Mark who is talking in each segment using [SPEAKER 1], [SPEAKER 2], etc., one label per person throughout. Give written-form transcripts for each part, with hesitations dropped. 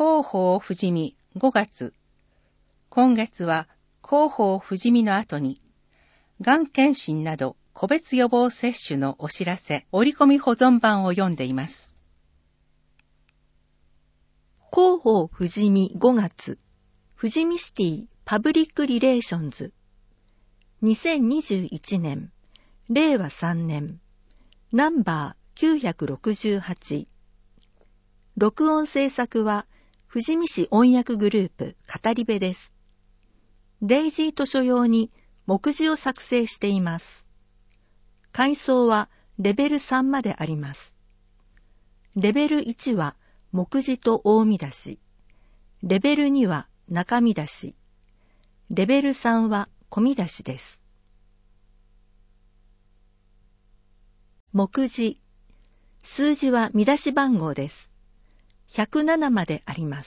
[SPEAKER 1] 広報不死身5月。今月は広報不死身の後に、がん検診など個別予防接種のお知らせ折り込み保存版を読んでいます。
[SPEAKER 2] 広報不死身5月。富士見シティパブリックリレーションズ。2021年、令和3年、ナンバー968。録音制作は、富士見市音訳グループ語り部です。デイジー図書用に目次を作成しています。階層はレベル3まであります。レベル1は目次と大見出し。レベル2は中見出し。レベル3は小見出しです。目次。数字は見出し番号です。107まであります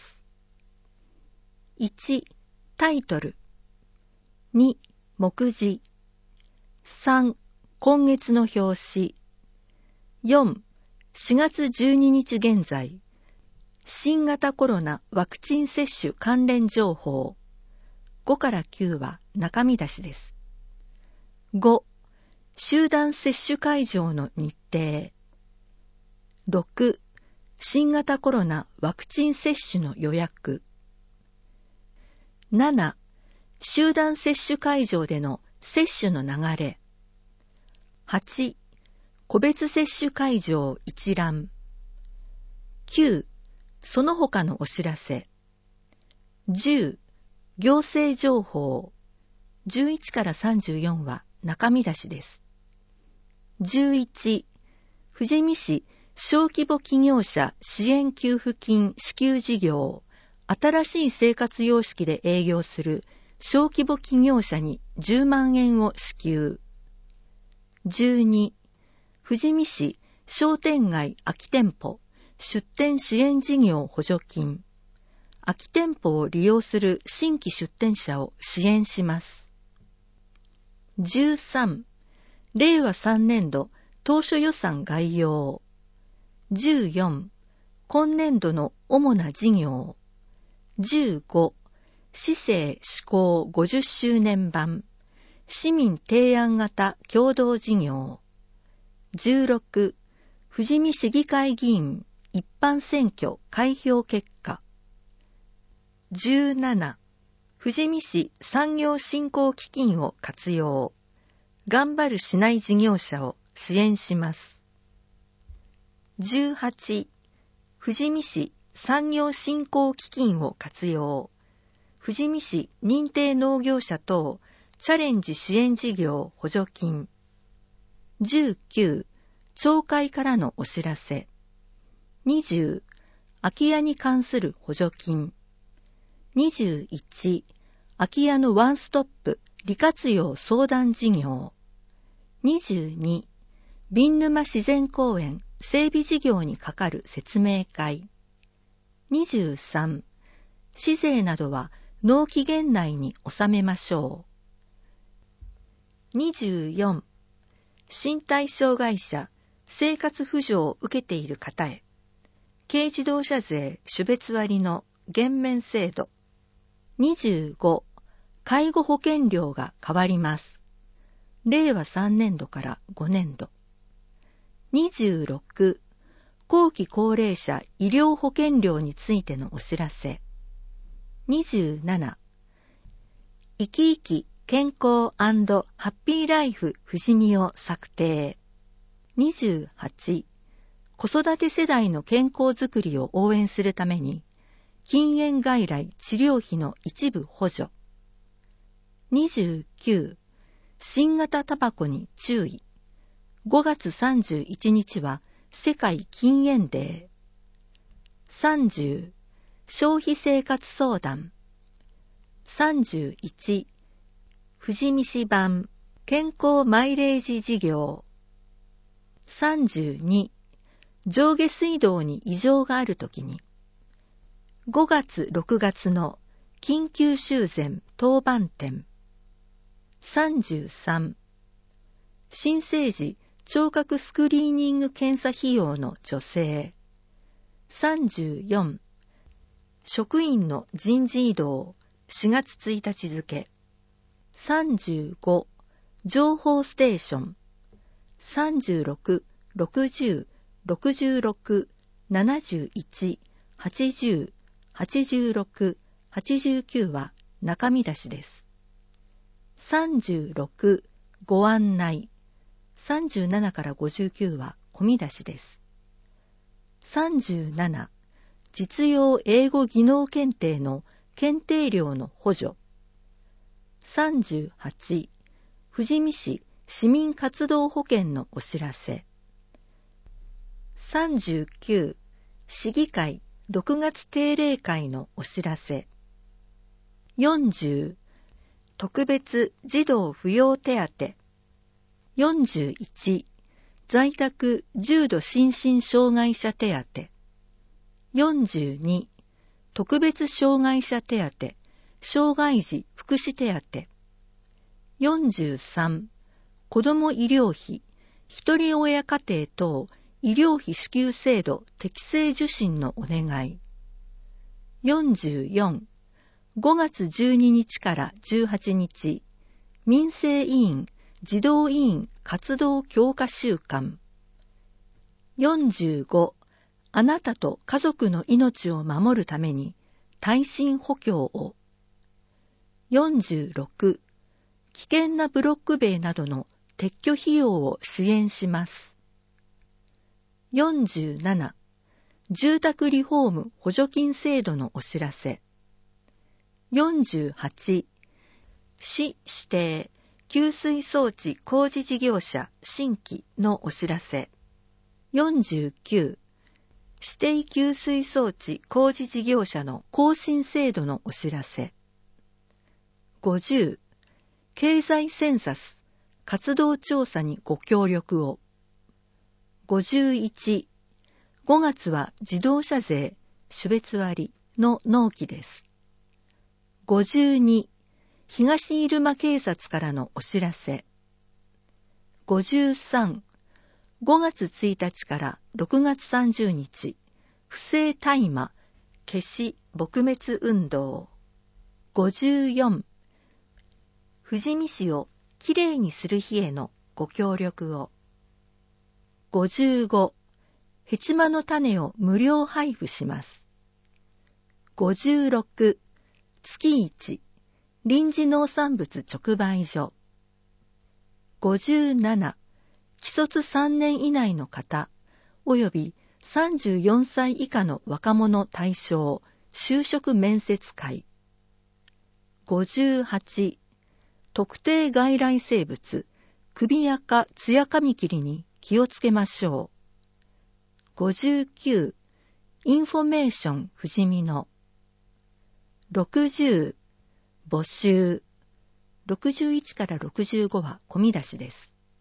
[SPEAKER 2] 。1、タイトル。2、目次。3、今月の表紙。4、4月12日現在。新型コロナワクチン接種関連情報。5から9は中身出しです。5、集団接種会場の日程。6、新型コロナワクチン接種の予約。7、集団接種会場での接種の流れ。8、個別接種会場一覧。9、その他のお知らせ。10、行政情報。11から34は中身出しです。11、富士見市小規模企業者支援給付金支給事業。新しい生活様式で営業する小規模企業者に10万円を支給。12、富士見市商店街空き店舗出店支援事業補助金。空き店舗を利用する新規出店者を支援します。13、令和3年度当初予算概要。14、今年度の主な事業。15、市政施行50周年版。市民提案型共同事業。16、富士見市議会議員一般選挙開票結果。17、富士見市産業振興基金を活用。頑張る市内事業者を支援します。18、富士見市産業振興基金を活用。富士見市認定農業者等チャレンジ支援事業補助金。19、町会からのお知らせ。20、空き家に関する補助金。21、空き家のワンストップ利活用相談事業。22、瓶沼自然公園整備事業にかかる説明会。23、市税などは納期限内に納めましょう。24、身体障害者生活扶助を受けている方へ、軽自動車税種別割の減免制度。25、介護保険料が変わります。令和3年度から5年度。26、後期高齢者医療保険料についてのお知らせ。27、生き生き健康&ハッピーライフ富士見を策定。28、子育て世代の健康づくりを応援するために、禁煙外来治療費の一部補助。29、新型タバコに注意。5月31日は世界禁煙デー。30、消費生活相談。31、富士見市版健康マイレージ事業。32、上下水道に異常があるときに、5月6月の緊急修繕当番店。33、新生児聴覚スクリーニング検査費用の助成。34、 職員の人事異動4月1日付。35、情報ステーション。36、60、66、71、80、86、89は中身出しです。36、ご案内。37から59は込み出しです。37、実用英語技能検定の検定料の補助。38、富士見市市民活動保険のお知らせ。39、市議会6月定例会のお知らせ。40、特別児童扶養手当。41、在宅重度心身障害者手当。42、特別障害者手当、障害児福祉手当。43、子ども医療費、一人親家庭等医療費支給制度適正受診のお願い。44、5月12日から18日、民生委員、児童委員活動強化週間。45、あなたと家族の命を守るために耐震補強を。46、危険なブロック塀などの撤去費用を支援します。47、住宅リフォーム補助金制度のお知らせ。48、市指定給水装置工事事業者新規のお知らせ。49、指定給水装置工事事業者の更新制度のお知らせ。50、経済センサス活動調査にご協力を。51、5月は自動車税種別割の納期です。52、東入間警察からのお知らせ。53、5月1日から6月30日、不正大麻消し撲滅運動。54、富士見市をきれいにする日へのご協力を。55、ヘチマの種を無料配布します。56、月1、臨時農産物直売所。57、既卒3年以内の方、および34歳以下の若者対象、就職面接会。58、特定外来生物、首やかツヤカミキリに気をつけましょう。59、インフォメーション富士見の。60、募集。61から65は込み出しです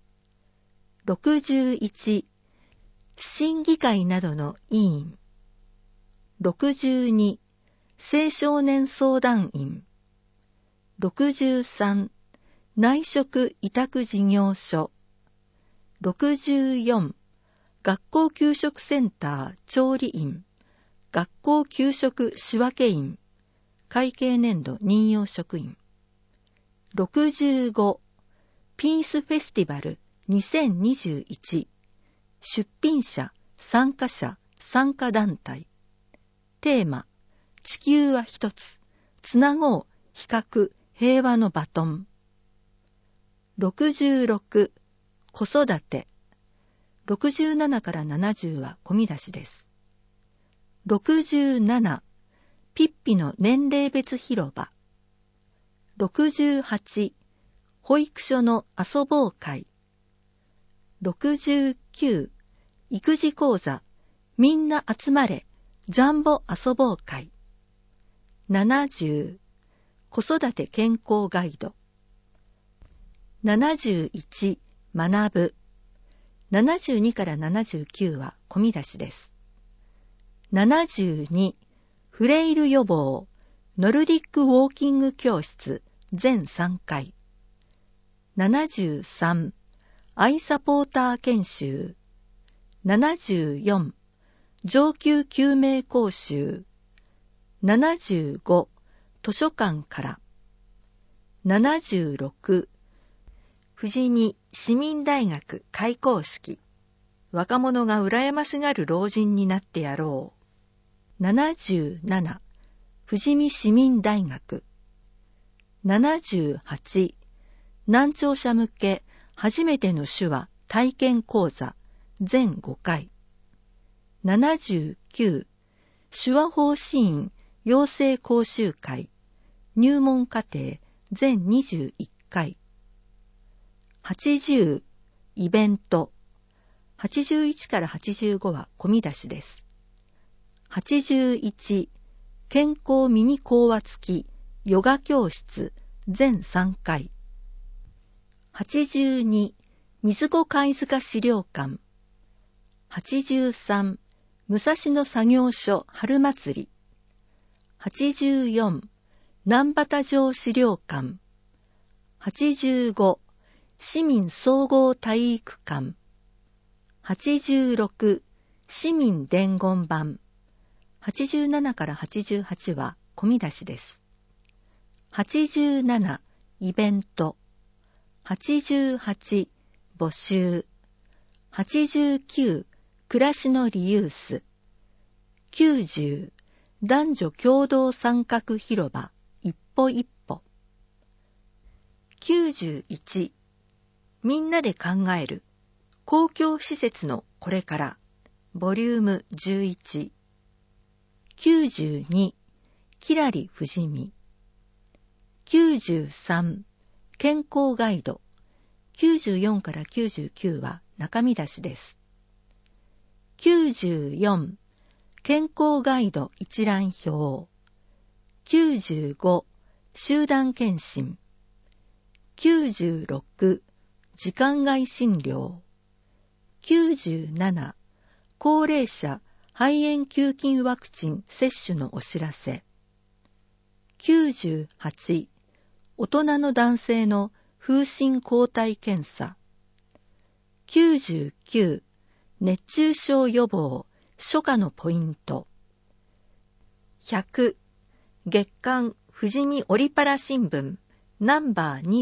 [SPEAKER 2] 。61、審議会などの委員。62、青少年相談員。63、内職委託事業所。64、学校給食センター調理員、学校給食仕分け員、会計年度任用職員。65、ピースフェスティバル2021、出品者、参加者、参加団体。テーマ、地球は一つ、つなごう、比較、平和のバトン。66、子育て。67から70は込み出しです。67、ピッピの年齢別広場。68、保育所の遊ぼう会。69、育児講座、みんな集まれ、ジャンボ遊ぼう会。70、子育て健康ガイド。71、学ぶ。72から79は込み出しです。72、フレイル予防、ノルディックウォーキング教室、全3回。73、アイサポーター研修。74、上級救命講習。 75、図書館から。76、富士見市民大学開校式。若者が羨ましがる老人になってやろう。77、富士見市民大学。78、難聴者向け初めての手話体験講座全5回。79、手話法支院養成講習会入門課程全21回。80、イベント。81から85は込み出しです。81、健康ミニ講話付きヨガ教室全3回。82、水子貝塚資料館。83、武蔵野作業所春祭り。84、南畑城資料館。85、市民総合体育館。86、市民伝言板。87から88は込み出しです。87、イベント。88、募集。89、暮らしのリユース。90、男女共同参画広場一歩一歩。91、みんなで考える公共施設のこれからボリューム11。92、きらり富士見。93、健康ガイド。94から99は中身出しです。94、健康ガイド一覧表。95、集団検診。96、時間外診療。97、高齢者肺炎球菌ワクチン接種のお知らせ。98、大人の男性の風疹抗体検査。99、熱中症予防初夏のポイント。100、月刊富士見オリパラ新聞ナンバー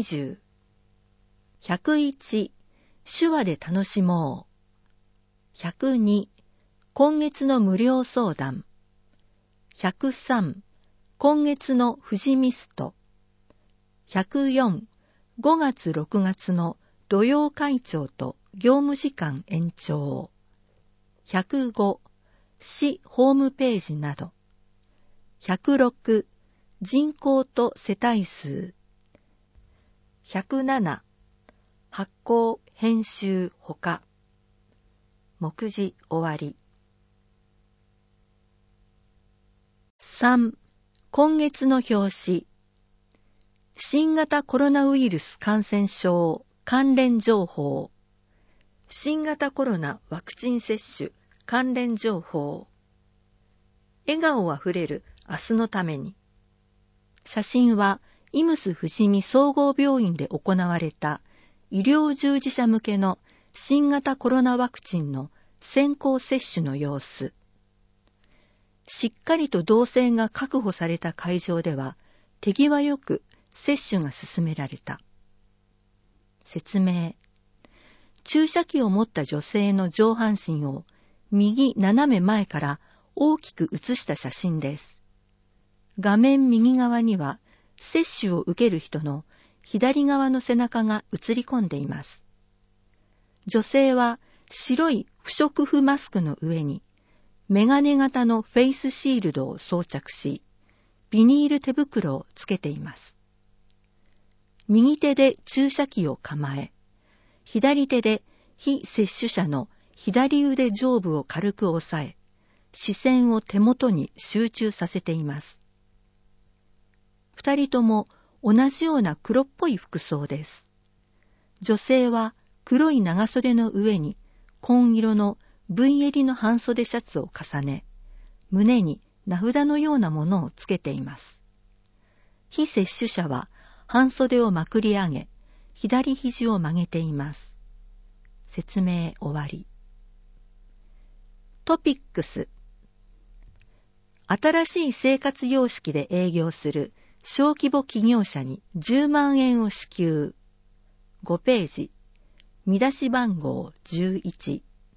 [SPEAKER 2] 20。101、手話で楽しもう。102、今月の無料相談。103、今月の富士ミスト。104、5月6月の土曜会長と業務時間延長。105、市ホームページなど。106、人口と世帯数。107、発行、編集、ほか。目次終わり。3、今月の表紙。新型コロナウイルス感染症関連情報。新型コロナワクチン接種関連情報。笑顔あふれる明日のために。写真はイムス富士見総合病院で行われた医療従事者向けの新型コロナワクチンの先行接種の様子。しっかりと動線が確保された会場では手際よく接種が進められた。説明。注射器を持った女性の上半身を右斜め前から大きく写した写真です。画面右側には接種を受ける人の左側の背中が映り込んでいます。女性は白い不織布マスクの上にメガネ型のフェイスシールドを装着し、ビニール手袋をつけています。右手で注射器を構え、左手で非接種者の左腕上部を軽く押さえ、視線を手元に集中させています。二人とも同じような黒っぽい服装です。女性は黒い長袖の上に紺色の V 襟の半袖シャツを重ね、胸に名札のようなものをつけています。非接種者は半袖をまくり上げ、左肘を曲げています。説明終わり。トピックス。 新しい生活様式で営業する小規模企業者に10万円を支給。5ページ。見出し番号11。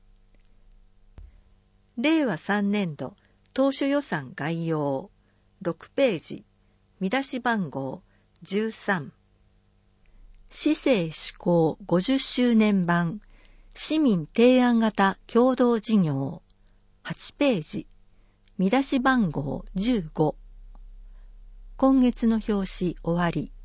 [SPEAKER 2] 令和3年度当初予算概要。6ページ。見出し番号13。市政施行50周年版市民提案型共同事業。8ページ。見出し番号15。今月の表紙終わり。